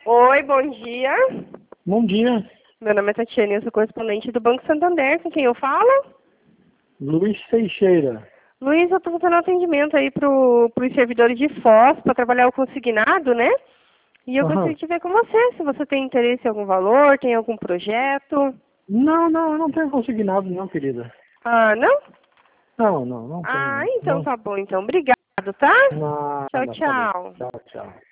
Oi, bom dia. Bom dia, Meu nome é Tatiana, eu sou correspondente do Banco Santander. Com quem eu falo? Luiz Teixeira. Luiz, eu estou fazendo atendimento aí para os servidores de Foz, para trabalhar o consignado, né? E eu Aham. gostaria de ver com você, se você tem interesse em algum valor, tem algum projeto. Não, eu não tenho consignado não, querida. Ah, não? Não Ah, tenho. então Não, tá bom, então. Obrigado, tá? Tchau, nada, tá bom. tchau. Tchau, tchau.